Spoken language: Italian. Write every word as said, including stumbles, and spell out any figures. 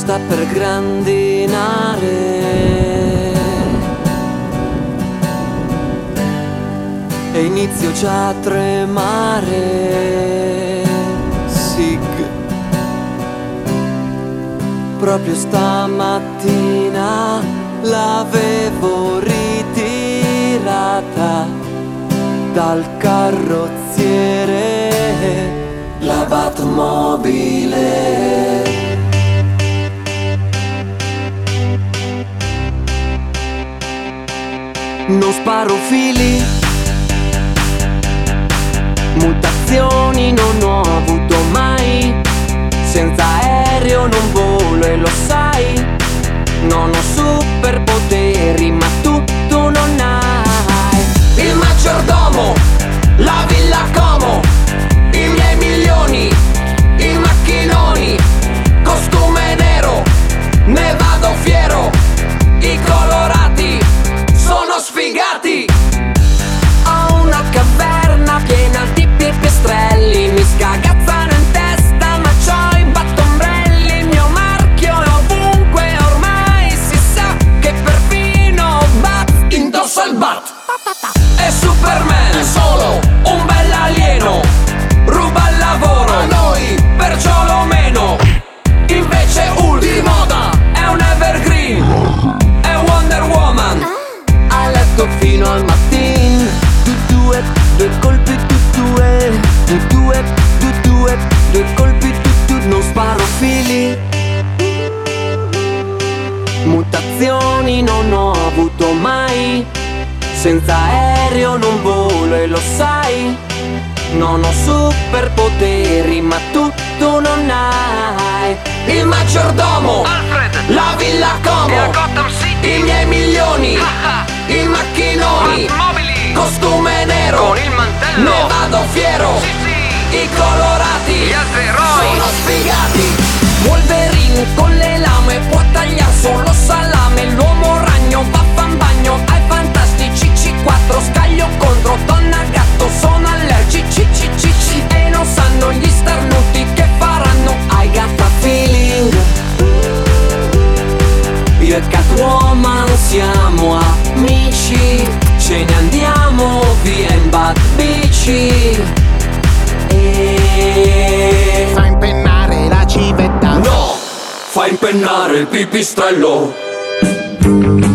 sta per grandinare e inizio già a tremare. Sig, proprio stamattina l'avevo ritirata dal carrozziere, la Batmobile. Non sparo fili, mutazioni non ho avuto mai, senza aereo non volo e lo sai, non ho superpoteri ma tu, tu non hai il maggiordomo, la villa Como, i miei milioni, i macchinoni, costume nero, ne vado fiero, i colorati sono sfigati. Ho una caverna piena di pipistrelli, mi scagazzano in testa ma c'ho i battombrelli. Il mio marchio è ovunque, ormai si sa che perfino Bat indossa il bat. E Superman è solo un bell'alieno, ruba il lavoro a noi, perciò lo meno. Invece Hulk di moda è un evergreen, è Wonder Woman a letto fino al mattino. Tu due, due colpi, tu due, tu due, tu due, due colpi, tu tu. Non sparo fili, mutazioni non ho avuto mai, senza aereo non volo e lo sai, non ho superpoteri ma tu, tu non hai il maggiordomo, Alfred, la villa Como, e a Gotham City, i miei milioni, i macchinoni, Batmobili, costume nero, con il mantello, ne vado fiero, sì, sì. I colorati, gli altri eroi, sono sfigati. Wolverine con le lame può tagliare solo salame, l'uomo ragno va a fan bagno ai fantastici C quattro, scaglio contro donna gatto, sono allergici ci, ci, ci, e non sanno gli starnuti che faranno ai gatta feeling. Io e Catwoman siamo amici, ce ne andiamo via in Bat bici e... Fa impennare la civetta. No, fa impennare il pipistrello.